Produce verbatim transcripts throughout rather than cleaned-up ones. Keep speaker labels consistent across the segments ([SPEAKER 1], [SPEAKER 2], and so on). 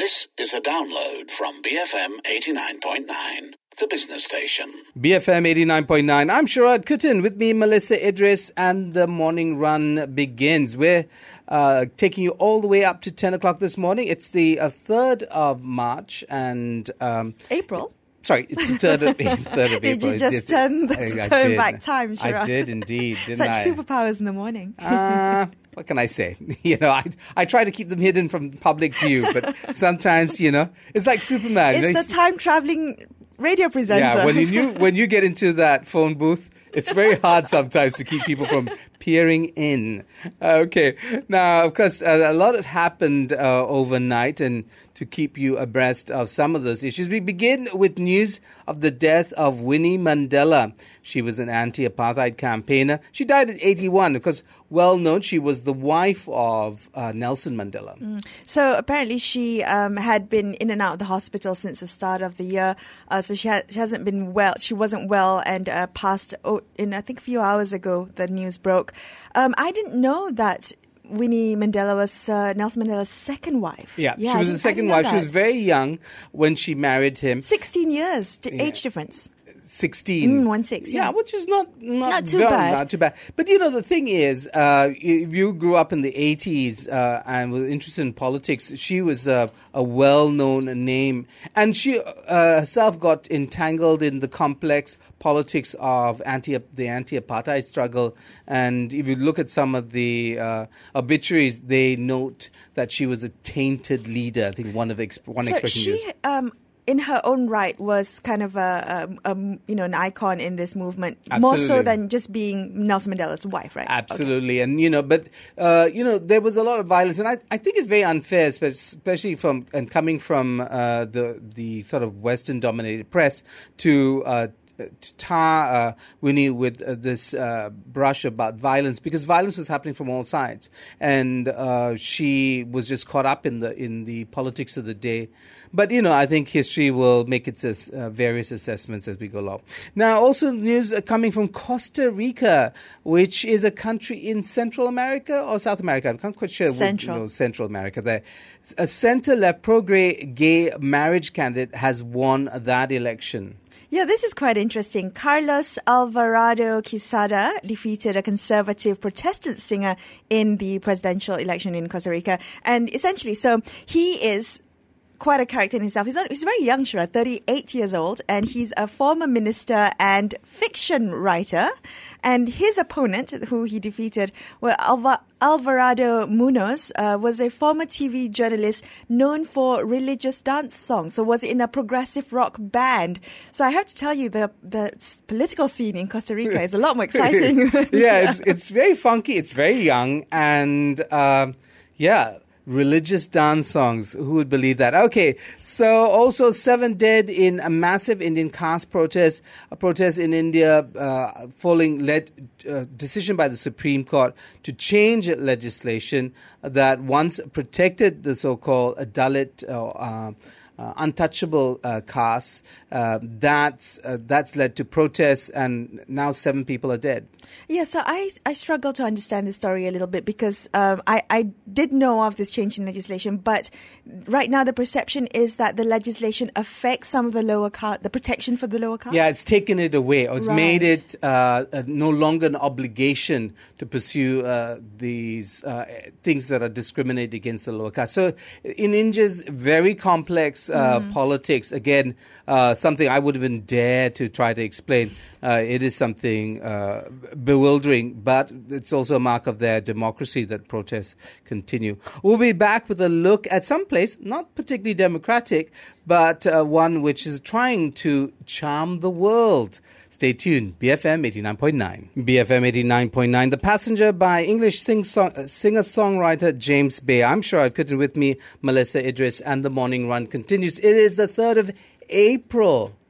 [SPEAKER 1] This is a download from B F M eighty-nine point nine, the business station.
[SPEAKER 2] B F M eighty-nine point nine. I'm Sharad Kuttan. With me, Melissa Idris, and the morning run begins. We're uh, taking you all the way up to ten o'clock this morning. It's the uh, third of March and... Um,
[SPEAKER 3] April?
[SPEAKER 2] Sorry, it's the third of, third of
[SPEAKER 3] Did
[SPEAKER 2] April.
[SPEAKER 3] you just
[SPEAKER 2] It's-
[SPEAKER 3] turn, the,
[SPEAKER 2] I- I
[SPEAKER 3] turn
[SPEAKER 2] did.
[SPEAKER 3] back time, Sharad?
[SPEAKER 2] I did indeed, didn't
[SPEAKER 3] Such
[SPEAKER 2] I?
[SPEAKER 3] superpowers in the morning.
[SPEAKER 2] Uh, what can I say? You know, I I try to keep them hidden from public view, but sometimes, you know, it's like Superman.
[SPEAKER 3] It's
[SPEAKER 2] You know,
[SPEAKER 3] the time-traveling radio presenter.
[SPEAKER 2] Yeah, when you when you get into that phone booth, it's very hard sometimes to keep people from peering in. Okay, now of course uh, a lot has happened uh, overnight, and to keep you abreast of some of those issues, we begin with news of the death of Winnie Mandela. She was an anti-apartheid campaigner. She died at eighty-one because, well known, she was the wife of uh, Nelson Mandela.
[SPEAKER 3] Mm. So apparently she um, had been in and out of the hospital since the start of the year. Uh, so she, ha- she hasn't been well. She wasn't well and uh, passed oh, in, I think, a few hours ago, the news broke. Um, I didn't know that Winnie Mandela was uh, Nelson Mandela's second wife.
[SPEAKER 2] Yeah,
[SPEAKER 3] yeah
[SPEAKER 2] she
[SPEAKER 3] I
[SPEAKER 2] was the
[SPEAKER 3] didn't- I
[SPEAKER 2] second
[SPEAKER 3] didn't know
[SPEAKER 2] wife. She
[SPEAKER 3] that.
[SPEAKER 2] was very young when she married him.
[SPEAKER 3] sixteen years, d-
[SPEAKER 2] Yeah.
[SPEAKER 3] age difference.
[SPEAKER 2] sixteen.
[SPEAKER 3] Mm, one six, yeah.
[SPEAKER 2] which is not not,
[SPEAKER 3] Not too
[SPEAKER 2] very-
[SPEAKER 3] bad.
[SPEAKER 2] Not too bad. But you know, the thing is, uh, if you grew up in the eighties uh, and were interested in politics, she was uh, a well-known name, and she uh, herself got entangled in the complex politics of anti the anti-apartheid struggle. And if you look at some of the uh, obituaries, they note that she was a tainted leader. I think one of the exp- one
[SPEAKER 3] So
[SPEAKER 2] expression
[SPEAKER 3] she,
[SPEAKER 2] used.
[SPEAKER 3] um, in her own right, was kind of a, a, a you know an icon in this movement, more so
[SPEAKER 2] Absolutely.
[SPEAKER 3] than just being Nelson Mandela's wife, right?
[SPEAKER 2] Absolutely. And, you know, but, uh, you know, there was a lot of violence. And I, I think it's very unfair, spe- especially from, and coming from uh, the, the sort of Western dominated press to, uh, to tar uh, Winnie with uh, this uh, brush about violence, because violence was happening from all sides, and uh, she was just caught up in the in the politics of the day. But you know, I think history will make its uh, various assessments as we go along. Now, also news uh, coming from Costa Rica, which is a country in Central America or South America. I'm not quite sure.
[SPEAKER 3] Central.
[SPEAKER 2] What, you know, Central America. There, a centre-left pro-gay gay marriage candidate has won that election.
[SPEAKER 3] Yeah, this is quite interesting. Carlos Alvarado Quisada defeated a conservative Protestant singer in the presidential election in Costa Rica. And essentially, so he is quite a character in himself. He's, not, he's very young, Shura, thirty-eight years old, and he's a former minister and fiction writer. And his opponent, who he defeated, well, Alva, Alvarado Munoz, uh, was a former T V journalist known for religious dance songs. So was in a progressive rock band. So I have to tell you, the the political scene in Costa Rica is a lot more exciting.
[SPEAKER 2] yeah, it's it's very funky. It's very young, and um, yeah. Religious dance songs. Who would believe that? Okay, so also seven dead in a massive Indian caste protest. A protest in India uh, following led uh, decision by the Supreme Court to change legislation that once protected the so-called Dalit uh, uh, Uh, untouchable uh, castes. Uh, that's uh, that's led to protests, and now seven people are dead.
[SPEAKER 3] Yeah, so I I struggle to understand this story a little bit because um, I I did know of this change in legislation, but right now the perception is that the legislation affects some of the lower caste, the protection for the lower caste.
[SPEAKER 2] Yeah, it's taken it away, or it's made
[SPEAKER 3] Right.
[SPEAKER 2] it uh, uh, no longer an obligation to pursue uh, these uh, things that are discriminated against the lower caste. So in India's very complex uh, mm. politics, again, uh, something I wouldn't even dare to try to explain. Uh, it is something uh, bewildering, but it's also a mark of their democracy that protests continue. We'll be back with a look at some place, not particularly democratic, but uh, one which is trying to charm the world. Stay tuned. B F M eighty-nine point nine. B F M eighty-nine point nine. The Passenger by English sing song, uh, singer-songwriter James Bay. I'm Sharad Kuttan, with me, Melissa Idris, and the morning run continues. It is the third of April.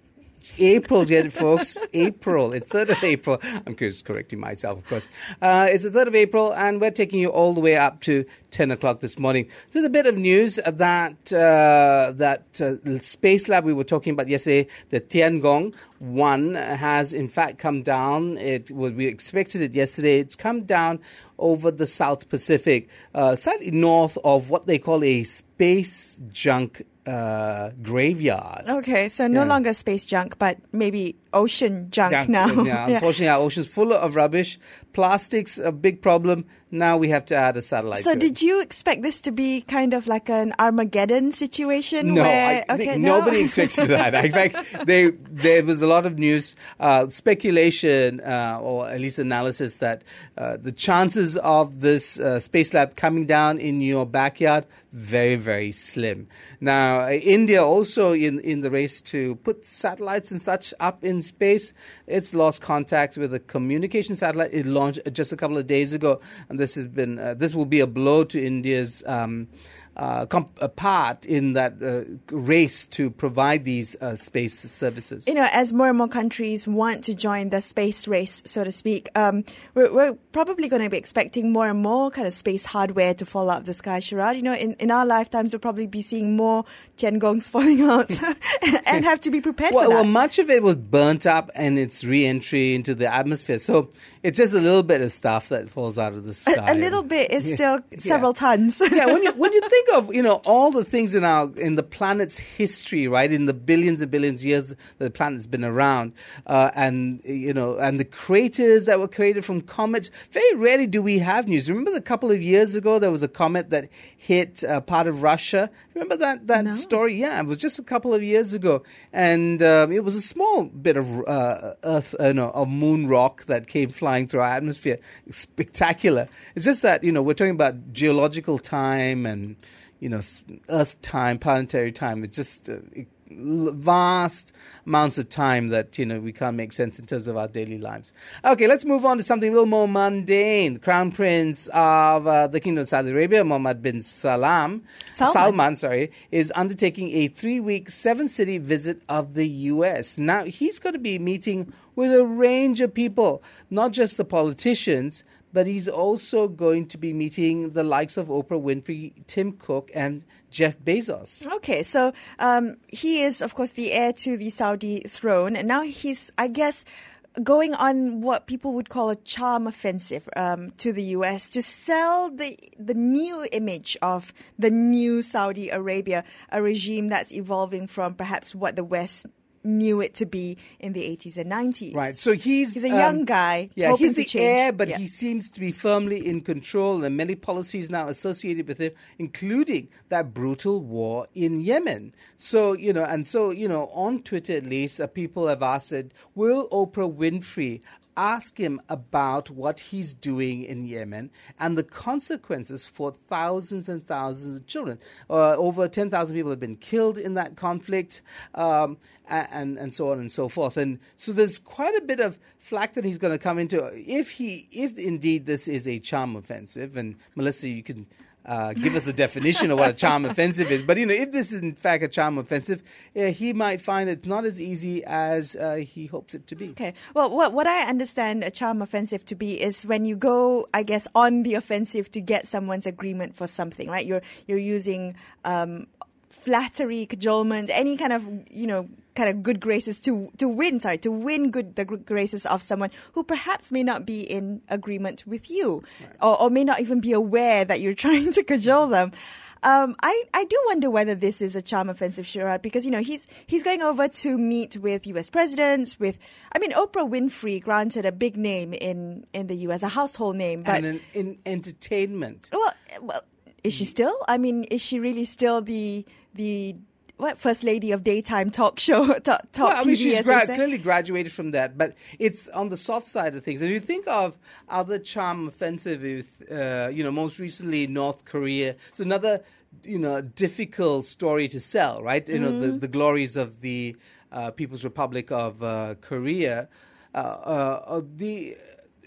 [SPEAKER 2] April, get it, folks? April. It's third of April. I'm just correcting myself, of course. Uh, it's the third of April, and we're taking you all the way up to ten o'clock this morning. There's a bit of news that uh, that uh, space lab we were talking about yesterday, the Tiangong one, has in fact come down. It was, we expected it yesterday. It's come down over the South Pacific, uh, slightly north of what they call a space junk uh, graveyard.
[SPEAKER 3] Okay, so no
[SPEAKER 2] Yeah.
[SPEAKER 3] longer space junk, but maybe ocean junk,
[SPEAKER 2] Junk,
[SPEAKER 3] now.
[SPEAKER 2] Yeah, unfortunately, our ocean's full of rubbish. Plastics, a big problem. Now we have to add a satellite
[SPEAKER 3] So
[SPEAKER 2] to
[SPEAKER 3] did
[SPEAKER 2] it.
[SPEAKER 3] you expect this to be kind of like an Armageddon situation?
[SPEAKER 2] No,
[SPEAKER 3] where,
[SPEAKER 2] I
[SPEAKER 3] okay,
[SPEAKER 2] think
[SPEAKER 3] no?
[SPEAKER 2] nobody expected that. In fact, they, there was a lot of news, uh, speculation, uh, or at least analysis that uh, the chances of this uh, space lab coming down in your backyard, very, very slim. Now, uh, India also in, in the race to put satellites and such up in space, it's lost contact with a communication satellite. It launched just a couple of days ago, and this has been uh, this will be a blow to India's um, uh, comp- uh, part in that uh, race to provide these uh, space services.
[SPEAKER 3] You know, as more and more countries want to join the space race, so to speak, um, we're, we're probably going to be expecting more and more kind of space hardware to fall out of the sky, Sharad. You know, in, in our lifetimes, we'll probably be seeing more Tiangongs falling out and have to be prepared
[SPEAKER 2] well,
[SPEAKER 3] for that.
[SPEAKER 2] well, much of it was burnt up and its re-entry into the atmosphere. So it's just a little bit of stuff that falls out of the sky.
[SPEAKER 3] a, a little bit is
[SPEAKER 2] Yeah.
[SPEAKER 3] still several
[SPEAKER 2] Yeah.
[SPEAKER 3] tons.
[SPEAKER 2] yeah, when you when you think of you know all the things in our in the planet's history, right, in the billions and billions of years that the planet's been around, uh, and you know, and the craters that were created from comets. Very rarely do we have news. Remember, a couple of years ago there was a comet that hit uh, part of Russia. Remember that that
[SPEAKER 3] No.
[SPEAKER 2] story? Yeah, it was just a couple of years ago, and um, it was a small bit of uh, Earth, uh, no, of moon rock that came flying through our atmosphere. Spectacular. It's just that you know we're talking about geological time and you know s- Earth time, planetary time. It's just uh, it, l- vast amounts of time that you know we can't make sense in terms of our daily lives. Okay, let's move on to something a little more mundane. The Crown Prince of uh, the Kingdom of Saudi Arabia, Mohammed bin Salam,
[SPEAKER 3] Salman.
[SPEAKER 2] Salman, sorry, is undertaking a three-week, seven-city visit of the U S. Now, he's going to be meeting with a range of people, not just the politicians, but he's also going to be meeting the likes of Oprah Winfrey, Tim Cook, and Jeff Bezos.
[SPEAKER 3] Okay, so um, he is, of course, the heir to the Saudi throne, and now he's, I guess, going on what people would call a charm offensive um, to the U S to sell the the new image of the new Saudi Arabia, a regime that's evolving from perhaps what the West knew it to be in the eighties and nineties.
[SPEAKER 2] Right, so he's...
[SPEAKER 3] He's a
[SPEAKER 2] um,
[SPEAKER 3] young guy.
[SPEAKER 2] Yeah,
[SPEAKER 3] hoping
[SPEAKER 2] he's
[SPEAKER 3] to
[SPEAKER 2] the
[SPEAKER 3] change.
[SPEAKER 2] heir, but
[SPEAKER 3] Yeah.
[SPEAKER 2] he seems to be firmly in control, and many policies now associated with him, including that brutal war in Yemen. So, you know, and so, you know, on Twitter at least, uh, people have asked, said, will Oprah Winfrey ask him about what he's doing in Yemen and the consequences for thousands and thousands of children. Uh, over ten thousand people have been killed in that conflict, um, and, and so on and so forth. And so there's quite a bit of flack that he's going to come into if he, if indeed this is a charm offensive. And Melissa, you can Uh, give us a definition of what a charm offensive is. But, you know, if this is in fact a charm offensive, uh, he might find it not as easy as uh, he hopes it to be.
[SPEAKER 3] Okay. Well, what what I understand a charm offensive to be is when you go, I guess, on the offensive to get someone's agreement for something, right? You're you're using um, flattery, cajolement, any kind of, you know, kind of good graces to to win, sorry, to win good the good graces of someone who perhaps may not be in agreement with you, right, or, or may not even be aware that you're trying to cajole them. Um, I, I do wonder whether this is a charm offensive, Sharad, because, you know, he's he's going over to meet with U S presidents, with, I mean, Oprah Winfrey, granted a big name in, in the U S, a household name. But,
[SPEAKER 2] and in, in entertainment.
[SPEAKER 3] Well, well, is she still? I mean, is she really still the the what first lady of daytime talk show top, top
[SPEAKER 2] well, I mean,
[SPEAKER 3] T V?
[SPEAKER 2] she's
[SPEAKER 3] as
[SPEAKER 2] gra-
[SPEAKER 3] they say?
[SPEAKER 2] clearly graduated from that, but it's on the soft side of things. And you think of other charm offensive, uh, you know, most recently North Korea. It's another, you know, difficult story to sell, right? You know, the, the glories of the uh, People's Republic of uh, Korea. Uh, uh, the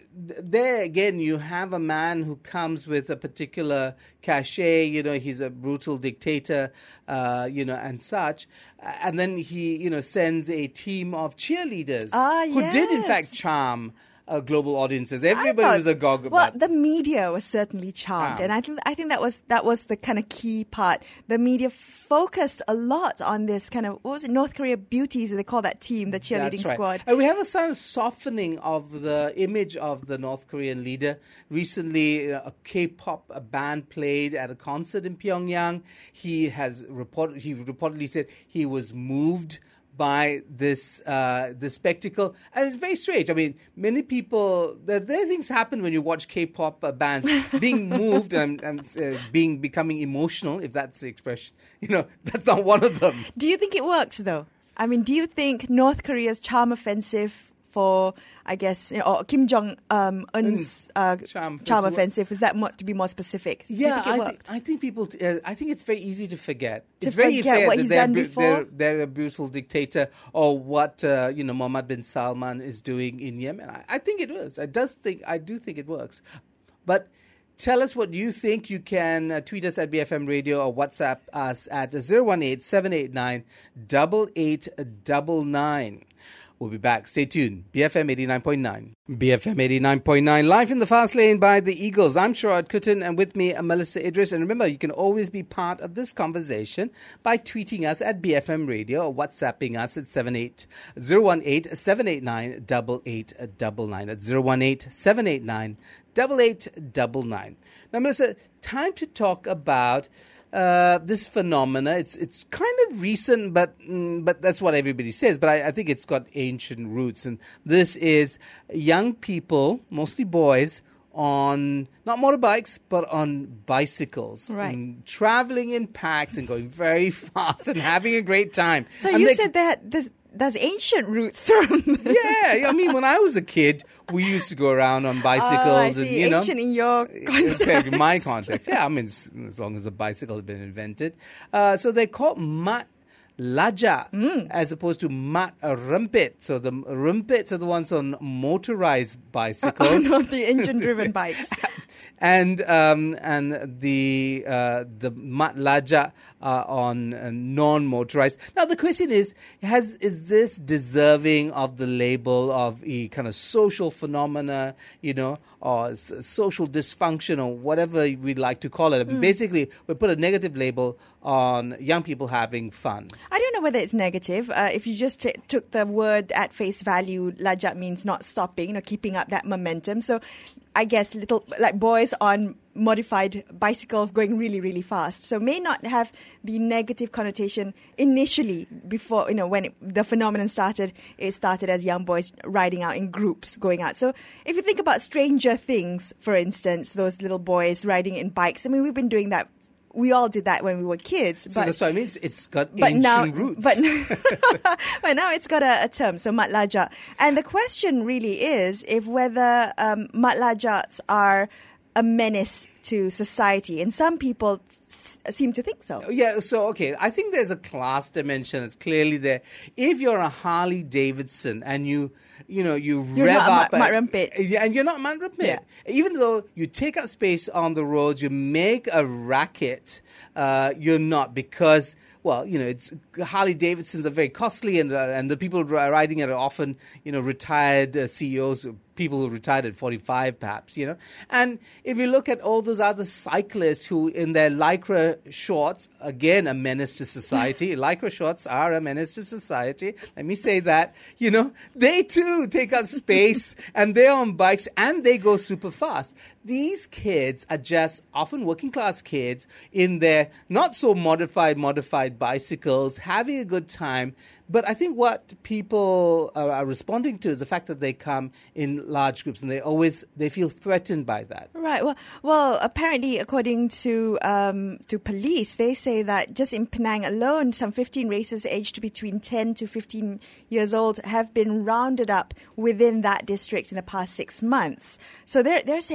[SPEAKER 2] th- there again, you have a man who comes with a particular cachet. You know, he's a brutal dictator, uh, you know, and such. And then he, you know, sends a team of cheerleaders
[SPEAKER 3] Ah,
[SPEAKER 2] who did, in
[SPEAKER 3] yes.
[SPEAKER 2] fact, charm uh, global audiences. Everybody
[SPEAKER 3] thought-
[SPEAKER 2] was agog
[SPEAKER 3] Well,
[SPEAKER 2] about.
[SPEAKER 3] the media was certainly charmed,
[SPEAKER 2] Ah.
[SPEAKER 3] and I think I think that was that was the kind of key part. The media focused a lot on this kind of, what was it, North Korea beauties? They call that team, the cheerleading
[SPEAKER 2] That's right.
[SPEAKER 3] squad.
[SPEAKER 2] And we have a sort of softening of the image of the North Korean leader. Recently, uh, a K-pop band played at a concert in Pyongyang. He has report, he reportedly said he was moved by this uh, this spectacle, and it's very strange. I mean, many people, there, there are things happen when you watch K-pop uh, bands being moved and, and uh, being becoming emotional, if that's the expression. You know, that's not one of them.
[SPEAKER 3] Do you think it worked though? I mean, do you think North Korea's charm offensive for, I guess, you know, or Kim Jong um, Un's uh,
[SPEAKER 2] Charm
[SPEAKER 3] charm,
[SPEAKER 2] offensive.
[SPEAKER 3] offensive, is that more, to be more specific? Do you
[SPEAKER 2] Yeah,
[SPEAKER 3] think it
[SPEAKER 2] I,
[SPEAKER 3] worked?
[SPEAKER 2] think I think people. Uh, I think it's very easy to forget.
[SPEAKER 3] To
[SPEAKER 2] it's very
[SPEAKER 3] forget
[SPEAKER 2] fair
[SPEAKER 3] what
[SPEAKER 2] that
[SPEAKER 3] he's
[SPEAKER 2] they're,
[SPEAKER 3] done
[SPEAKER 2] bru-
[SPEAKER 3] before?
[SPEAKER 2] They're, they're a brutal dictator, or what uh, you know Mohammed bin Salman is doing in Yemen. I, I think it works. I does think. I do think it works. But tell us what you think. You can uh, tweet us at B F M Radio or WhatsApp us at zero one eight seven eight nine eight eight nine nine. We'll be back. Stay tuned. B F M eighty-nine point nine. B F M eighty-nine point nine. Live in the Fast Lane by the Eagles. I'm Sharad Kuttan, and with me, Melissa Idris. And remember, you can always be part of this conversation by tweeting us at B F M Radio or WhatsApping us at seven eight zero one eight seven eight nine eight eight nine nine. That's zero one eight seven eight nine eight eight nine nine. Now, Melissa, time to talk about Uh, this phenomena. It's it's kind of recent, but mm, but that's what everybody says. But I, I think it's got ancient roots, and this is young people, mostly boys, on not motorbikes but on bicycles,
[SPEAKER 3] Right.
[SPEAKER 2] and traveling in packs and going very fast and having a great time.
[SPEAKER 3] So
[SPEAKER 2] And
[SPEAKER 3] you
[SPEAKER 2] they-
[SPEAKER 3] said that this, that's ancient roots from.
[SPEAKER 2] yeah, I mean, when I was a kid, we used to go around on bicycles,
[SPEAKER 3] Oh, I
[SPEAKER 2] and
[SPEAKER 3] see.
[SPEAKER 2] you know,
[SPEAKER 3] Ancient in your context.
[SPEAKER 2] in my context. Yeah, I mean, s- as long as the bicycle had been invented. Uh, so they're called mat laja as opposed to mat rumpet. So the rumpets are the ones on motorized
[SPEAKER 3] Oh,
[SPEAKER 2] bicycles.
[SPEAKER 3] no, the engine-driven bikes.
[SPEAKER 2] And um, and the uh, the mat laja uh, on uh, non-motorized. Now the question is: Has is this deserving of the label of a kind of social phenomena, you know, or s- social dysfunction, or whatever we like to call it? I mean, basically, we put a negative label on young people having fun.
[SPEAKER 3] I don't know whether it's negative. Uh, if you just t- took the word at face value, lajat means not stopping, you know, keeping up that momentum. So I guess little like boys on modified bicycles going really, really fast. So may not have the negative connotation initially before, you know, when it, the phenomenon started. It started as young boys riding out in groups, going out. So if you think about Stranger Things, for instance, those little boys riding in bikes, I mean, we've been doing that. We all did that when we were kids.
[SPEAKER 2] So
[SPEAKER 3] but
[SPEAKER 2] that's what I mean. It's, it's got
[SPEAKER 3] but
[SPEAKER 2] ancient
[SPEAKER 3] now,
[SPEAKER 2] roots.
[SPEAKER 3] But, but now it's got a, a term, so matlaja. And the question really is if whether um, matlajats are a menace to society. And some people s- seem to think so.
[SPEAKER 2] Yeah, so, okay, I think there's a class dimension that's clearly there. If you're a Harley Davidson and you, you know, you
[SPEAKER 3] You're
[SPEAKER 2] rev
[SPEAKER 3] not a
[SPEAKER 2] up...
[SPEAKER 3] Mat-
[SPEAKER 2] and-
[SPEAKER 3] Mat Rempit.
[SPEAKER 2] Yeah, and you're not Mat Rempit.
[SPEAKER 3] Yeah.
[SPEAKER 2] Even though you take up space on the roads, you make a racket, uh, you're not, because... Well, you know, it's Harley Davidsons are very costly, and uh, and the people ri- riding it are often, you know, retired uh, C E Os, people who retired at forty-five, perhaps, you know. And if you look at all those other cyclists who, in their lycra shorts, again, a menace to society. Lycra shorts are a menace to society. Let me say that. You know, they too take up space, and they're on bikes, and they go super fast. These kids are just often working class kids in their not so modified, modified bicycles, having a good time. But I think what people are, are responding to is the fact that they come in large groups, and they always they feel threatened by that.
[SPEAKER 3] Right. Well, well. Apparently, according to um, to police, they say that just in Penang alone, some fifteen racers aged between ten to fifteen years old have been rounded up within that district in the past six months. So they're they're saying police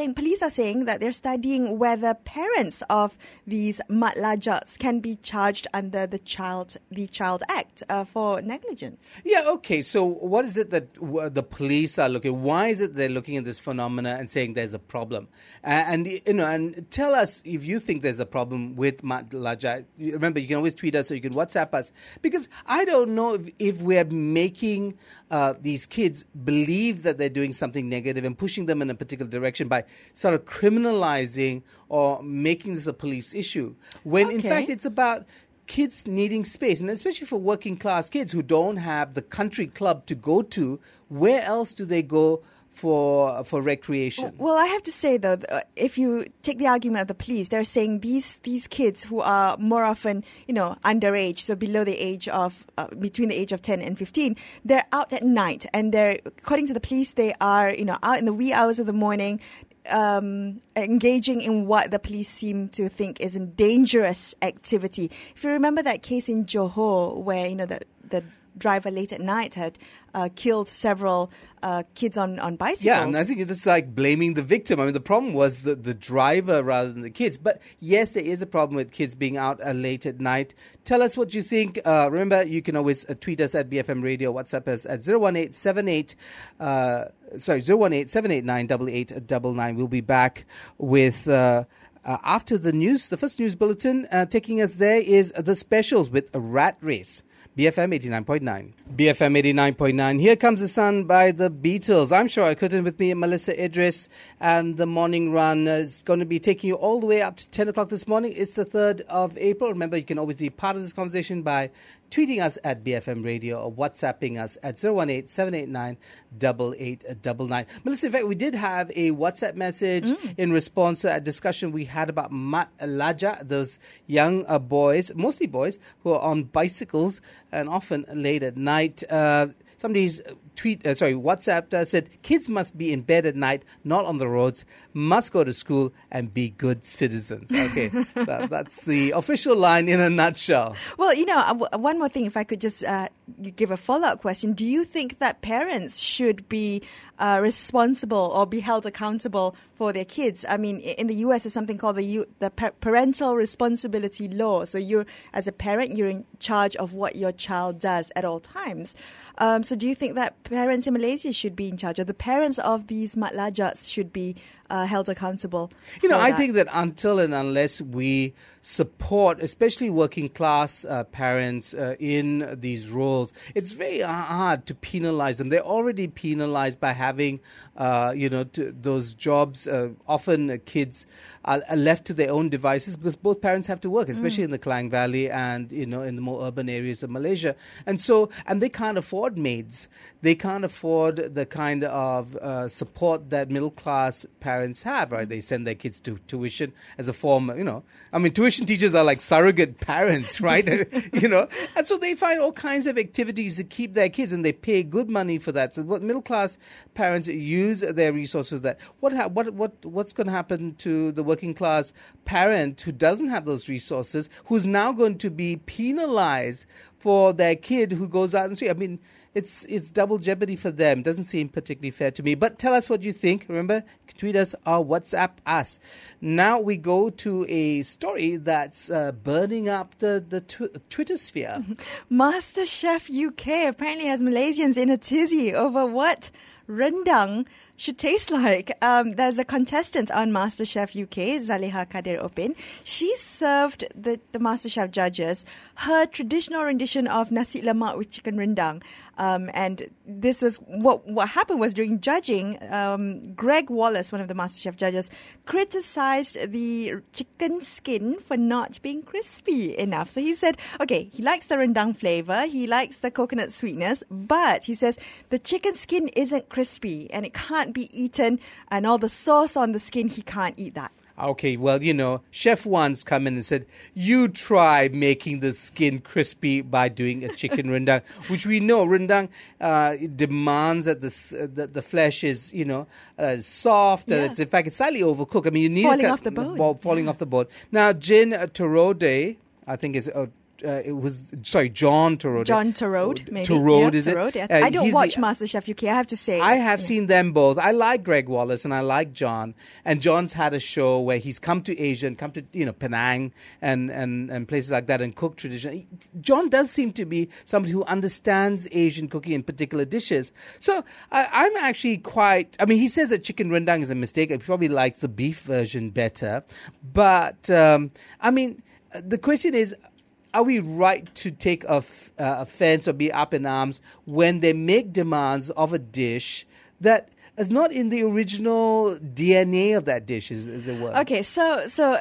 [SPEAKER 3] are saying that they're studying whether parents of these mat lajats can be charged under the Child the Child Act uh, for negligence.
[SPEAKER 2] Yeah, okay. So what is it that w- the police are looking? Why is it they're looking at this phenomena and saying there's a problem? Uh, and you know, and tell us if you think there's a problem with mat lajat. Remember, you can always tweet us or you can WhatsApp us, because I don't know if, if we're making uh, these kids believe that they're doing something negative and pushing them in a particular direction by sort of criminalizing or making this a police issue, when in
[SPEAKER 3] Okay.
[SPEAKER 2] fact it's about kids needing space, and especially for working class kids who don't have the country club to go to. Where else do they go for for recreation?
[SPEAKER 3] Well, I have to say though, th- uh, if you take the argument of the police, they're saying these these kids who are more often, you know, underage, so below the age of uh, between the age of ten and fifteen, they're out at night, and they're, according to the police, they are, you know, out in the wee hours of the morning, um, engaging in what the police seem to think is a dangerous activity. If you remember that case in Johor where, you know, the the driver late at night had uh, killed several uh, kids on, on bicycles.
[SPEAKER 2] Yeah, and I think it's like blaming the victim. I mean, the problem was the, the driver rather than the kids. But yes, there is a problem with kids being out uh, late at night. Tell us what you think. Uh, remember, you can always uh, tweet us at B F M Radio, WhatsApp us at zero one eight seven eight, uh, sorry, zero one eight seven eight nine eight eight nine nine. We'll be back with... Uh, Uh, after the news, the first news bulletin, uh, taking us there is the specials with a Rat Race. B F M eighty-nine point nine. B F M eighty-nine point nine. Here Comes the Sun by the Beatles. I'm sure I couldn't, with me, Melissa Idris, and the morning run is going to be taking you all the way up to ten o'clock this morning. It's the third of April. Remember, you can always be part of this conversation by tweeting us at B F M Radio or WhatsApping us at zero one eight seven eight nine eight eight nine nine. Melissa, in fact, we did have a WhatsApp message mm. in response to a discussion we had about mat lajat, those young uh, boys, mostly boys, who are on bicycles and often late at night. Uh, somebody's tweet, uh, sorry, WhatsApp uh, said, kids must be in bed at night, not on the roads, must go to school and be good citizens. Okay, that, that's the official line in a nutshell.
[SPEAKER 3] Well, you know, uh, one more thing, if I could just uh, give a follow-up question. Do you think that parents should be uh, responsible or be held accountable for their kids? I mean, in the U S, there's something called the U- the Parental Responsibility Law. So you're, as a parent, you're in charge of what your child does at all times. Um, so do you think that parents in Malaysia should be in charge, or the parents of these mat lajats should be uh, held accountable?
[SPEAKER 2] You know,
[SPEAKER 3] for
[SPEAKER 2] I
[SPEAKER 3] that?
[SPEAKER 2] think that until and unless we support, especially working class uh, parents uh, in these roles, it's very hard to penalize them. They're already penalized by having, uh, you know, to, those jobs. Uh, often uh, kids are, are left to their own devices because both parents have to work, especially mm. in the Klang Valley and, you know, in the more urban areas of Malaysia. And so, and they can't afford maids. They can't afford the kind of uh, support that middle class parents have, right? They send their kids to tuition as a form, you know. I mean, tuition teachers are like surrogate parents, right? You know, and so they find all kinds of activities to keep their kids, and they pay good money for that. So, what middle class parents use their resources. That what ha- what what what's going to happen to the working class parent who doesn't have those resources, who's now going to be penalized for their kid who goes out in the street? I mean, it's it's double jeopardy for them. Doesn't seem particularly fair to me. But tell us what you think. Remember, tweet us or WhatsApp us. Now we go to a story that's uh, burning up the, the tw- Twitter sphere.
[SPEAKER 3] MasterChef U K apparently has Malaysians in a tizzy over what rendang should taste like. Um, there's a contestant on MasterChef U K, Zaliha Kadir Opin. She served the, the MasterChef judges her traditional rendition of nasi lemak with chicken rendang. Um, and this was what what happened was during judging, um, Greg Wallace, one of the MasterChef judges, criticized the chicken skin for not being crispy enough. So he said, okay, he likes the rendang flavor, he likes the coconut sweetness, but he says the chicken skin isn't crispy and it can't be eaten, and all the sauce on the skin, he can't eat that.
[SPEAKER 2] Okay, well, you know, Chef One's come in and said, you try making the skin crispy by doing a chicken rendang, which we know rendang uh, demands that the, uh, the the flesh is, you know, uh, soft. Yeah. Uh, it's, in fact, it's slightly overcooked. I mean, you need
[SPEAKER 3] falling
[SPEAKER 2] a,
[SPEAKER 3] off the bone.
[SPEAKER 2] Ball, falling
[SPEAKER 3] yeah.
[SPEAKER 2] off the bone. Now, Jin Torode, I think is uh, uh, it was sorry, John Torode.
[SPEAKER 3] John Torode, maybe.
[SPEAKER 2] Torode,
[SPEAKER 3] yeah,
[SPEAKER 2] is
[SPEAKER 3] Torode,
[SPEAKER 2] it?
[SPEAKER 3] Yeah.
[SPEAKER 2] Uh,
[SPEAKER 3] I don't
[SPEAKER 2] he's
[SPEAKER 3] watch
[SPEAKER 2] the-
[SPEAKER 3] MasterChef U K, I have to say.
[SPEAKER 2] I have
[SPEAKER 3] Yeah.
[SPEAKER 2] seen them both. I like Greg Wallace and I like John. And John's had a show where he's come to Asia and come to, you know, Penang and, and, and places like that and cook tradition. John does seem to be somebody who understands Asian cooking in particular dishes. So I, I'm actually quite, I mean, he says that chicken rendang is a mistake. He probably likes the beef version better. But, um, I mean, the question is, are we right to take off, uh, offense or be up in arms when they make demands of a dish that is not in the original D N A of that dish, as, as it were?
[SPEAKER 3] Okay, so so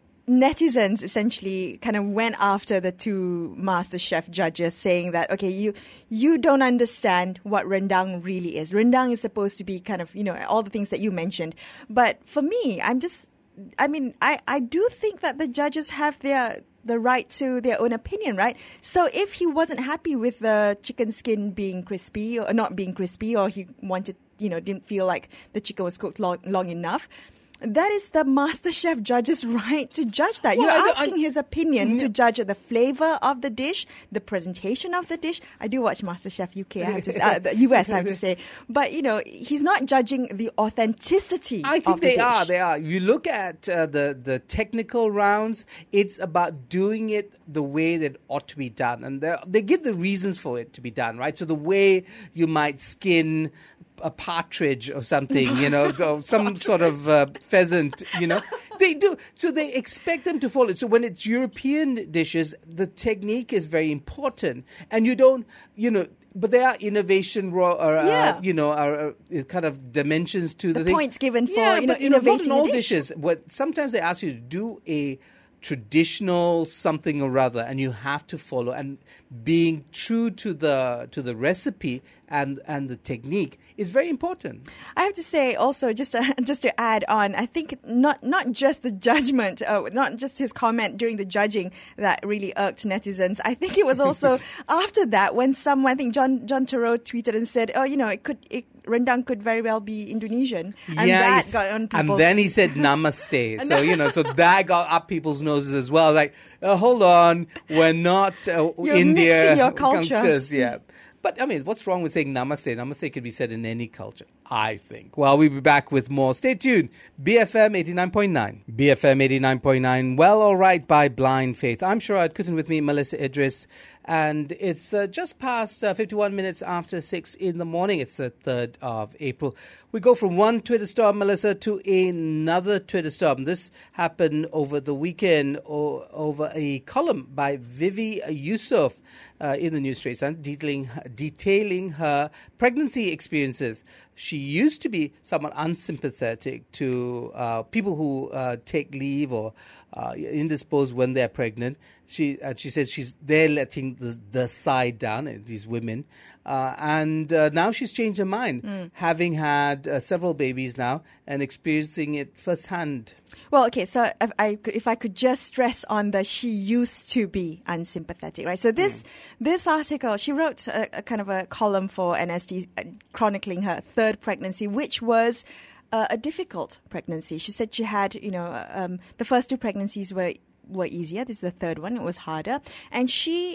[SPEAKER 3] netizens essentially kind of went after the two MasterChef judges, saying that, okay, you you don't understand what rendang really is. Rendang is supposed to be kind of, you know, all the things that you mentioned. But for me, I'm just, I mean, I, I do think that the judges have their the right to their own opinion, right? So if he wasn't happy with the chicken skin being crispy or not being crispy, or he wanted, you know, didn't feel like the chicken was cooked long, long enough, that is the MasterChef judge's right to judge that.
[SPEAKER 2] Well,
[SPEAKER 3] You're
[SPEAKER 2] I- I-
[SPEAKER 3] asking his opinion to judge the flavor of the dish, the presentation of the dish. I do watch MasterChef U K, I have to say, uh, the U S, I have to say. But, you know, he's not judging the authenticity
[SPEAKER 2] I think
[SPEAKER 3] of the
[SPEAKER 2] they
[SPEAKER 3] dish.
[SPEAKER 2] are. They are. If you look at uh, the the technical rounds, it's about doing it the way that ought to be done, and they they give the reasons for it to be done, right? So the way you might skin a partridge or something, you know, or some sort of uh, pheasant, you know, they do. So they expect them to follow it. So when it's European dishes, the technique is very important, and you don't, you know. But there are innovation, ro- or, uh,
[SPEAKER 3] Yeah.
[SPEAKER 2] you know, are, uh, kind of dimensions to the,
[SPEAKER 3] The
[SPEAKER 2] thing.
[SPEAKER 3] points given for,
[SPEAKER 2] yeah,
[SPEAKER 3] you know,
[SPEAKER 2] but, you know, not
[SPEAKER 3] innovating
[SPEAKER 2] in
[SPEAKER 3] a
[SPEAKER 2] all
[SPEAKER 3] dish.
[SPEAKER 2] dishes. What sometimes they ask you to do a traditional something or other, and you have to follow. And being true to the to the recipe and and the technique is very important.
[SPEAKER 3] I have to say also, just to, just to add on, I think not not just the judgment, uh, not just his comment during the judging that really irked netizens. I think it was also after that when someone, I think John John Torode tweeted and said, "Oh, you know, it could it, rendang could very well be Indonesian," and
[SPEAKER 2] Yeah,
[SPEAKER 3] that
[SPEAKER 2] he's-
[SPEAKER 3] got on
[SPEAKER 2] And
[SPEAKER 3] people's.
[SPEAKER 2] then he said namaste. So, you know, so that got up people's noses as well. Like, uh, hold on, we're not uh,
[SPEAKER 3] You're
[SPEAKER 2] India.
[SPEAKER 3] mixing your cultures.
[SPEAKER 2] Yeah. But, I mean, what's wrong with saying namaste? Namaste could be said in any culture, I think. Well, we'll be back with more. Stay tuned. B F M eighty-nine point nine. B F M eighty-nine point nine. Well, All Right by Blind Faith. I'm Sharad Kuttan, with me, Melissa Idris. And it's uh, just past uh, fifty-one minutes after six in the morning. It's the third of April. We go from one Twitter storm, Melissa, to another Twitter storm. This happened over the weekend o- over a column by Vivi Yusuf uh, in the New Straits Times detailing, detailing her pregnancy experiences. She used to be somewhat unsympathetic to uh, people who uh, take leave or uh, indisposed when they're pregnant. She uh, she says she's they're letting the, the side down, uh, these women, uh, and uh, now she's changed her mind, mm. having had uh, several babies now and experiencing it firsthand.
[SPEAKER 3] Well, okay, so if I, if I could just stress on the she used to be unsympathetic, right? So this mm. this article, she wrote a, a kind of a column for N S D uh, chronicling her third pregnancy, which was uh, a difficult pregnancy. She said she had, you know, um, the first two pregnancies were were easier. This is the third one. It was harder. And she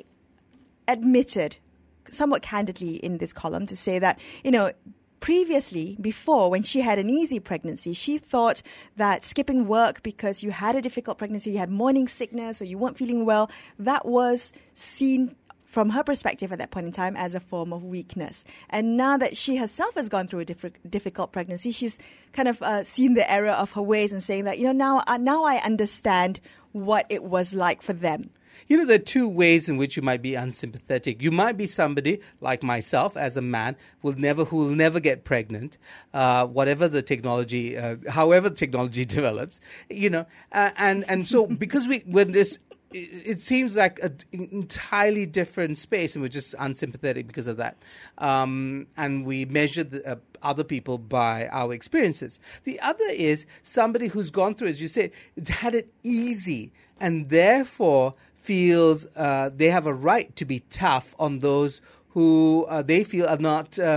[SPEAKER 3] admitted somewhat candidly in this column to say that, you know, previously, before, when she had an easy pregnancy, she thought that skipping work because you had a difficult pregnancy, you had morning sickness or you weren't feeling well, that was seen from her perspective at that point in time as a form of weakness. And now that she herself has gone through a diff- difficult pregnancy, she's kind of uh, seen the error of her ways and saying that, you know, now, uh, now I understand what it was like for them.
[SPEAKER 2] You know, there are two ways in which you might be unsympathetic. You might be somebody like myself, as a man, will never who will never get pregnant, uh, whatever the technology, uh, however the technology develops. You know, uh, and and so because we when this. It seems like an entirely different space, and we're just unsympathetic because of that. Um, and we measure the, uh, other people by our experiences. The other is somebody who's gone through, as you say, had it easy, and therefore feels uh, they have a right to be tough on those who uh, they feel are not um,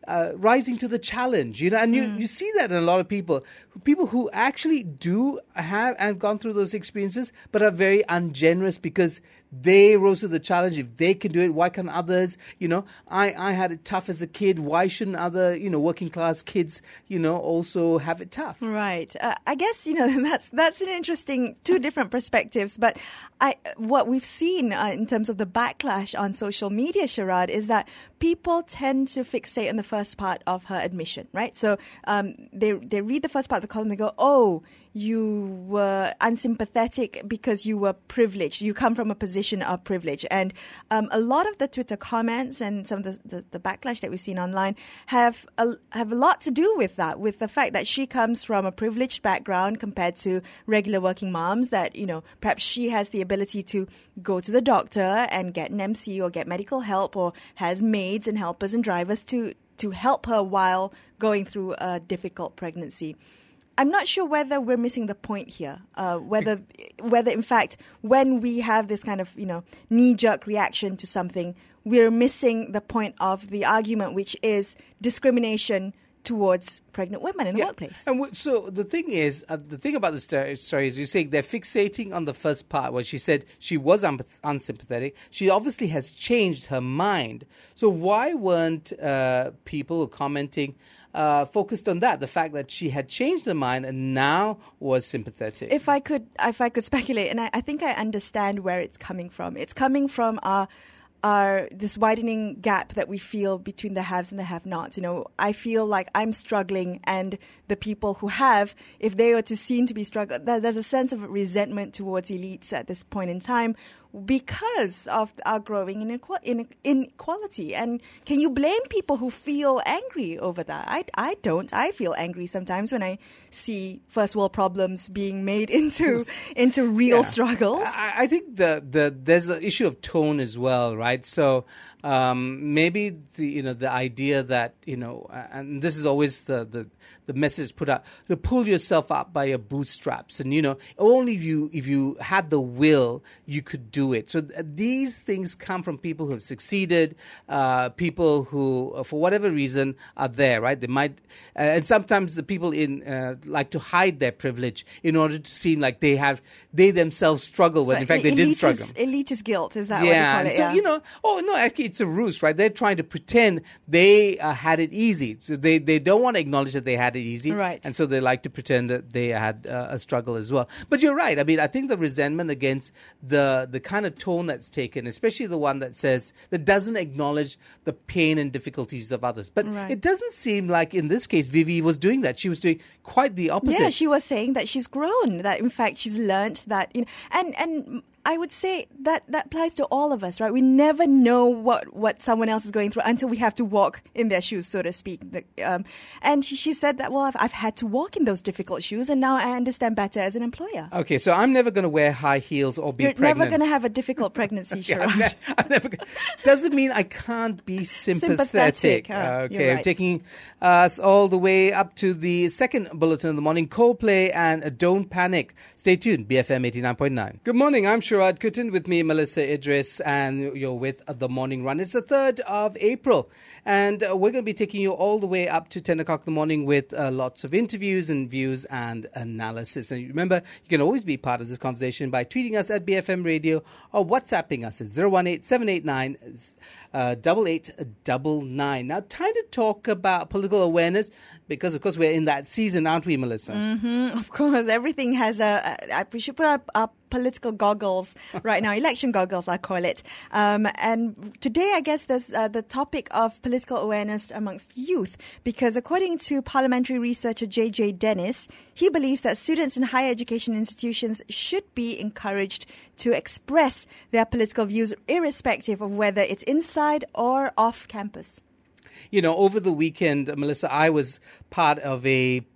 [SPEAKER 2] uh, rising to the challenge, you know, and you,
[SPEAKER 3] Mm.
[SPEAKER 2] you see that in a lot of people, people who actually do have and gone through those experiences, but are very ungenerous because they rose to the challenge. If they can do it, why can't others? You know, I, I had it tough as a kid. Why shouldn't other, you know, working class kids, you know, also have it tough?
[SPEAKER 3] Right. Uh, I guess, you know, that's that's an interesting two different perspectives. But I what we've seen uh, in terms of the backlash on social media, Sharad, is that people tend to fixate on the first part of her admission, right? So um, they they read the first part of the column, they go, oh, you were unsympathetic because you were privileged. You come from a position of privilege. And um, a lot of the Twitter comments and some of the, the, the backlash that we've seen online have a, have a lot to do with that, with the fact that she comes from a privileged background compared to regular working moms, that, you know, perhaps she has the ability to go to the doctor and get an M C or get medical help, or has maids and helpers and drivers to, to help her while going through a difficult pregnancy. I'm not sure whether we're missing the point here, uh, whether, whether in fact, when we have this kind of, you know, knee-jerk reaction to something, we're missing the point of the argument, which is discrimination towards pregnant women in the
[SPEAKER 2] Yeah.
[SPEAKER 3] workplace.
[SPEAKER 2] And w- so the thing is, uh, the thing about the sto- story is, you're saying they're fixating on the first part where she said she was un- unsympathetic. She obviously has changed her mind. So why weren't uh, people commenting uh, focused on that? The fact that she had changed her mind and now was sympathetic.
[SPEAKER 3] If I could, if I could speculate, and I, I think I understand where it's coming from. It's coming from our. Are this widening gap that we feel between the haves and the have-nots. You know, I feel like I'm struggling, and the people who have, if they were to seem to be struggling, there's a sense of resentment towards elites at this point in time because of our growing inequ- inequality. And can you blame people who feel angry over that? I, I don't. I feel angry sometimes when I see first world problems being made into into real
[SPEAKER 2] Yeah.
[SPEAKER 3] struggles.
[SPEAKER 2] I, I think the, the there's an issue of tone as well, right? So um, maybe the you know the idea that you know, uh, and this is always the, the the message put out, to pull yourself up by your bootstraps, and you know only if you if you had the will you could do it. So th- these things come from people who have succeeded, uh, people who uh, for whatever reason are there, right? They might, uh, and sometimes the people in uh, like to hide their privilege in order to seem like they have they themselves struggle when
[SPEAKER 3] So
[SPEAKER 2] in fact they
[SPEAKER 3] elitist,
[SPEAKER 2] didn't struggle.
[SPEAKER 3] Elitist guilt, is that
[SPEAKER 2] Yeah,
[SPEAKER 3] what
[SPEAKER 2] and
[SPEAKER 3] you
[SPEAKER 2] so
[SPEAKER 3] call it?
[SPEAKER 2] you know, oh no, actually it's a ruse, right? They're trying to pretend they uh, had it easy, so they they don't want to acknowledge that they had it easy,
[SPEAKER 3] Right.
[SPEAKER 2] And so they like to pretend that they had uh, a struggle as well. But you're right. I mean, I think the resentment against the the kind of tone that's taken, especially the one that says that doesn't acknowledge the pain and difficulties of others. But
[SPEAKER 3] Right.
[SPEAKER 2] it doesn't seem like in this case Vivi was doing that. She was doing quite the opposite.
[SPEAKER 3] Yeah, she was saying that she's grown, that in fact she's learnt that, you know, and, and I would say that that applies to all of us, right? We never know what, what someone else is going through until we have to walk in their shoes, so to speak. The, um, and she, she said that, well, I've, I've had to walk in those difficult shoes, and now I understand better as an employer.
[SPEAKER 2] Okay, so I'm never going to wear high heels or be
[SPEAKER 3] You're
[SPEAKER 2] pregnant.
[SPEAKER 3] never going to have a difficult pregnancy,
[SPEAKER 2] Yeah,
[SPEAKER 3] Sharad.
[SPEAKER 2] I'm, ne- I'm never gonna, doesn't mean I can't be sympathetic.
[SPEAKER 3] Sympathetic, huh?
[SPEAKER 2] Okay,
[SPEAKER 3] You're
[SPEAKER 2] I'm
[SPEAKER 3] right.
[SPEAKER 2] taking us all the way up to the second bulletin of the morning, Coldplay and uh, Don't Panic. Stay tuned, B F M eighty-nine point nine. Good morning, I'm Sharad Kuttin, with me Melissa Idris, and you're with The Morning Run. It's the third of April, and uh, we're going to be taking you all the way up to ten o'clock in the morning with uh, lots of interviews and views and analysis. And remember, you can always be part of this conversation by tweeting us at B F M Radio or WhatsApping us at zero one eight seven eight nine eight eight nine nine. Now, time to talk about political awareness, because, of course, we're in that season, aren't we, Melissa?
[SPEAKER 3] Mm, of course, everything has a. a we should put our, our political goggles right now, election goggles, I call it. Um, and today, I guess, there's uh, the topic of political awareness amongst youth, because according to parliamentary researcher J J Dennis, he believes that students in higher education institutions should be encouraged to express their political views, irrespective of whether it's inside or off campus.
[SPEAKER 2] You know, over the weekend, Melissa, I was part of a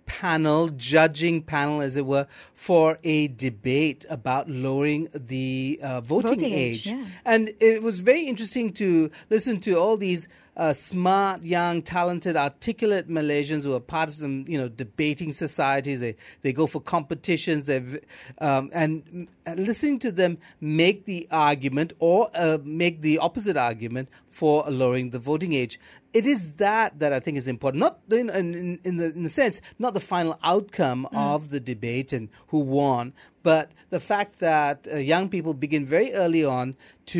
[SPEAKER 2] panel, judging panel, as it were, for a debate about lowering the uh, voting,
[SPEAKER 3] Voting
[SPEAKER 2] age.
[SPEAKER 3] age, yeah.
[SPEAKER 2] And it was very interesting to listen to all these uh, smart, young, talented, articulate Malaysians who are part of some, you know, debating societies. They they go for competitions. They um, and, and listening to them make the argument or uh, make the opposite argument for lowering the voting age. It is that that I think is important. Not in, in, in, the, in the sense, not the final outcome mm. of the debate and who won, but the fact that uh, young people begin very early on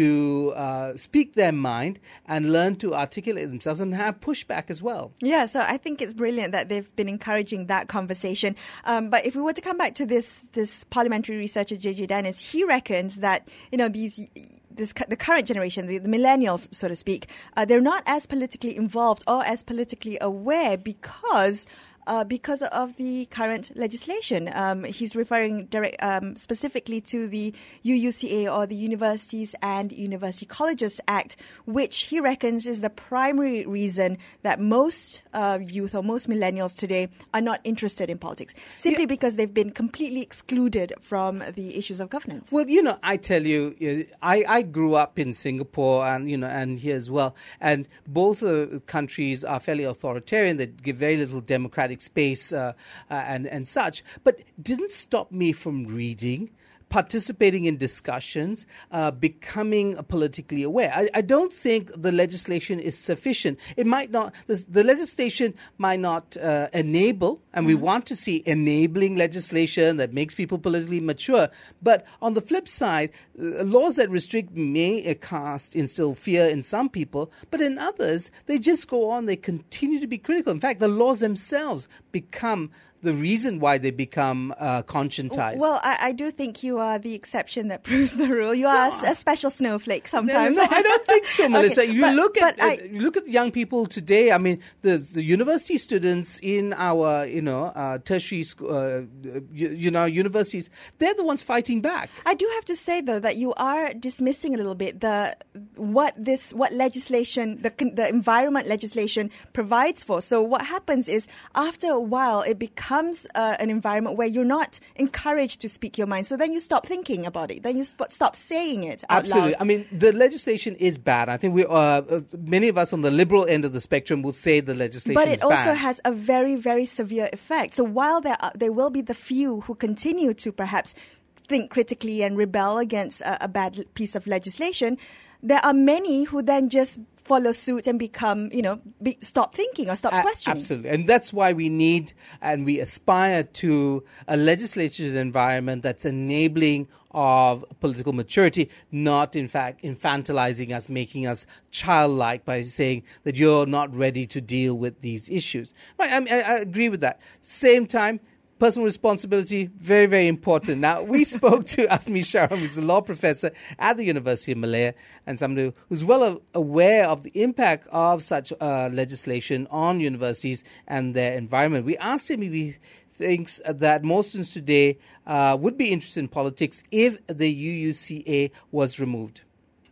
[SPEAKER 2] to uh, speak their mind and learn to articulate themselves and have pushback as well.
[SPEAKER 3] Yeah, so I think it's brilliant that they've been encouraging that conversation. Um, but if we were to come back to this this parliamentary researcher, J J Dennis, he reckons that, you know, these... This, the current generation, the, the millennials, so to speak, uh, they're not as politically involved or as politically aware because uh, because of the current legislation. Um, he's referring direct, um, specifically to the U U C A, or the Universities and University Colleges Act, which he reckons is the primary reason that most uh, youth or most millennials today are not interested in politics, simply yeah. because they've been completely excluded from the issues of governance.
[SPEAKER 2] Well, you know, I tell you, I, I grew up in Singapore and, you know, and here as well. And both uh, countries are fairly authoritarian. They give very little democratic space uh, uh, and, and such. But didn't stop me from reading, participating in discussions, uh, becoming politically aware. I, I don't think the legislation is sufficient. It might not, the, the legislation might not uh, enable, and mm-hmm. we want to see enabling legislation that makes people politically mature. But on the flip side, uh, laws that restrict may uh, cast, instill fear in some people, but in others, they just go on, they continue to be critical. In fact, the laws themselves become the reason why they become uh, conscientized.
[SPEAKER 3] Well, I, I do think you are the exception that proves the rule. You are no. a special snowflake sometimes.
[SPEAKER 2] No, no, I don't think so, Melissa.
[SPEAKER 3] Okay,
[SPEAKER 2] you
[SPEAKER 3] but,
[SPEAKER 2] look at uh,
[SPEAKER 3] I,
[SPEAKER 2] you look at young people today. I mean, the, the university students in our you know uh, tertiary school, uh, you, you know universities, they're the ones fighting back.
[SPEAKER 3] I do have to say though that you are dismissing a little bit the what this what legislation the the environment legislation provides for. So what happens is after a while it becomes becomes uh, an environment where you're not encouraged to speak your mind. So then you stop thinking about it. Then you sp- stop saying it out
[SPEAKER 2] Absolutely.
[SPEAKER 3] loud.
[SPEAKER 2] I mean, the legislation is bad. I think we, uh, many of us on the liberal end of the spectrum will say the legislation
[SPEAKER 3] but
[SPEAKER 2] is
[SPEAKER 3] it also
[SPEAKER 2] bad.
[SPEAKER 3] has a very, very severe effect. So while there are, there will be the few who continue to perhaps think critically and rebel against a, a bad piece of legislation, there are many who then just follow suit and become, you know, be, stop thinking or stop
[SPEAKER 2] A-
[SPEAKER 3] questioning.
[SPEAKER 2] Absolutely. And that's why we need and we aspire to a legislative environment that's enabling of political maturity, not in fact infantilizing us, making us childlike by saying that you're not ready to deal with these issues. Right, I mean, I, I agree with that. Same time, personal responsibility, very, very important. Now, we spoke to Azmi Shahram, who's a law professor at the University of Malaya and somebody who's well aware of the impact of such uh, legislation on universities and their environment. We asked him if he thinks that more students today uh, would be interested in politics if the U U C A was removed.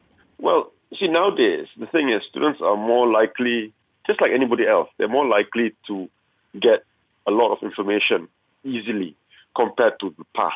[SPEAKER 4] Well, see, nowadays, the thing is students are more likely, just like anybody else, they're more likely to get a lot of information easily compared to the past.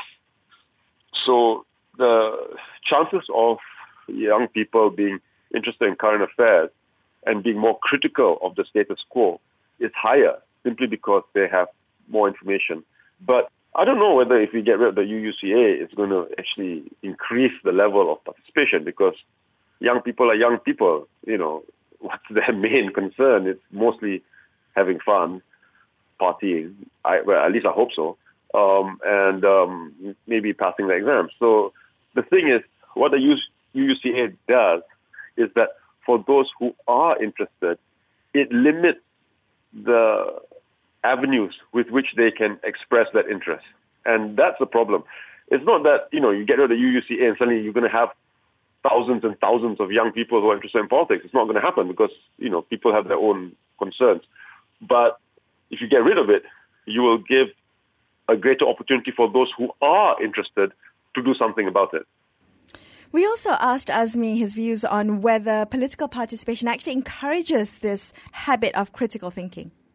[SPEAKER 4] So the chances of young people being interested in current affairs and being more critical of the status quo is higher simply because they have more information. But I don't know whether if we get rid of the U U C A, it's going to actually increase the level of participation because young people are young people. You know, what's their main concern? It's mostly having fun, partying. I, well, at least I hope so. Um, and um, maybe passing the exam. So the thing is, what the U U C A does is that for those who are interested, it limits the avenues with which they can express that interest. And that's the problem. It's not that, you know, you get rid of the U U C A and suddenly you're going to have thousands and thousands of young people who are interested in politics. It's not going to happen because, you know, people have their own concerns. But if you get rid of it, you will give a greater opportunity for those who are interested to do something about it.
[SPEAKER 3] We also asked Azmi his views on whether political participation actually encourages this habit of critical thinking.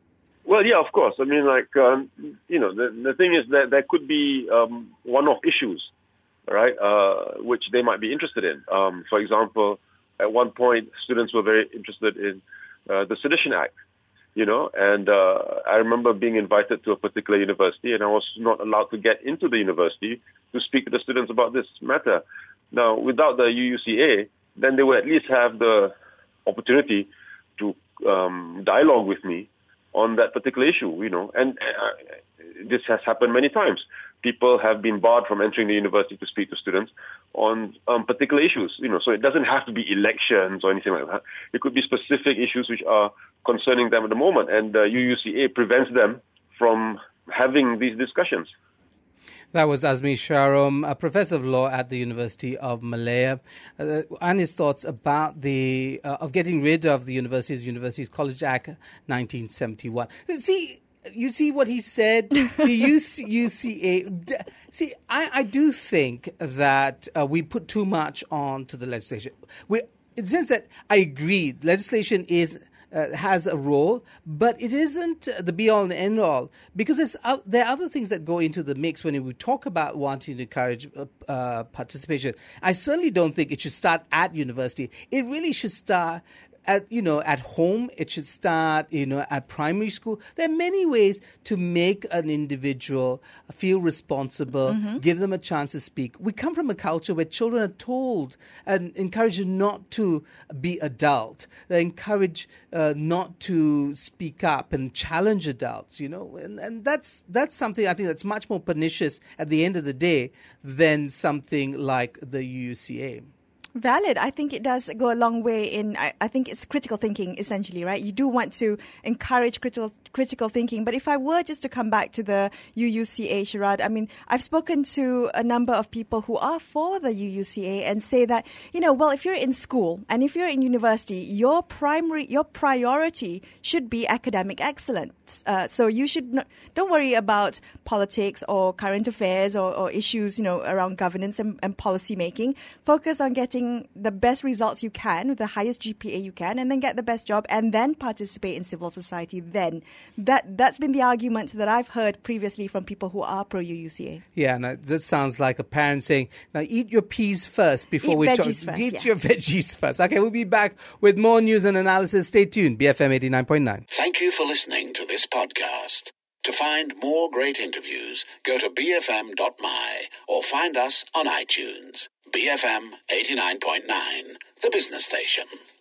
[SPEAKER 4] Well, yeah, of course. I mean, like, um, you know, the, the thing is that there could be um, one-off issues, right, uh, which they might be interested in. Um, for example, at one point, students were very interested in uh, the Sedition Act, you know, and uh, I remember being invited to a particular university, and I was not allowed to get into the university to speak to the students about this matter. Now, without the U U C A, then they would at least have the opportunity to um, dialogue with me on that particular issue, you know, and uh, this has happened many times. People have been barred from entering the university to speak to students on um, particular issues, you know, so it doesn't have to be elections or anything like that. It could be specific issues which are concerning them at the moment, and the U U C A prevents them from having these discussions.
[SPEAKER 2] That was Azmi Sharom, a professor of law at the University of Malaya, uh, and his thoughts about the uh, of getting rid of the Universities Universities College Act nineteen seventy-one. See, you see what he said? The U C A. See, I, I do think that uh, we put too much on to the legislation. We, in the sense that I agree, legislation is Uh, has a role, but it isn't the be-all and end-all, because there's, uh, there are other things that go into the mix when we talk about wanting to encourage uh, uh, participation. I certainly don't think it should start at university. It really should start at, you know, at home. It should start, you know, at primary school. There are many ways to make an individual feel responsible, mm-hmm. give them a chance to speak. We come from a culture where children are told and encouraged not to be adult. They're encouraged uh, not to speak up and challenge adults, you know, and, and that's that's something I think that's much more pernicious at the end of the day than something like the U U C A.
[SPEAKER 3] Valid. I think it does go a long way in, I, I think it's critical thinking, essentially, right? You do want to encourage critical critical thinking. But if I were just to come back to the U U C A, Sharad, I mean, I've spoken to a number of people who are for the U U C A and say that, you know, well, if you're in school and if you're in university, your primary, your priority should be academic excellence. Uh, so you should not, don't worry about politics or current affairs or, or issues, you know, around governance and, and policy making. Focus on getting the best results you can with the highest G P A you can, and then get the best job, and then participate in civil society then. That, that's been the argument that I've heard previously from people who are pro-U U C A.
[SPEAKER 2] Yeah, no, that sounds like a parent saying, now eat your peas first before
[SPEAKER 3] eat
[SPEAKER 2] we
[SPEAKER 3] veggies
[SPEAKER 2] talk.
[SPEAKER 3] first,
[SPEAKER 2] Eat
[SPEAKER 3] yeah.
[SPEAKER 2] your veggies first. Okay, we'll be back with more news and analysis. Stay tuned. B F M eighty-nine point nine.
[SPEAKER 1] Thank you for listening to this podcast. To find more great interviews, go to b f m dot m y or find us on iTunes. B F M eighty-nine point nine, the business station.